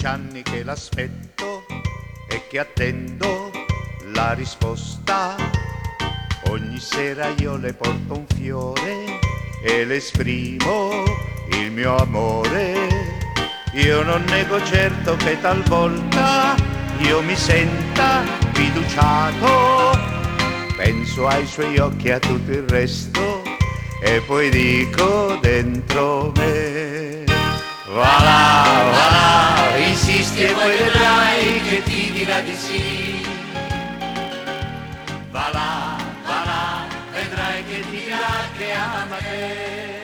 15 anni che l'aspetto e che attendo la risposta. Ogni sera io le porto un fiore e le esprimo il mio amore. Io non nego certo che talvolta io mi senta fiduciato, penso ai suoi occhi e a tutto il resto e poi dico dentro me: va là, insisti e poi vedrai che ti dirà di sì. Va là, vedrai che ti dirà che ama te.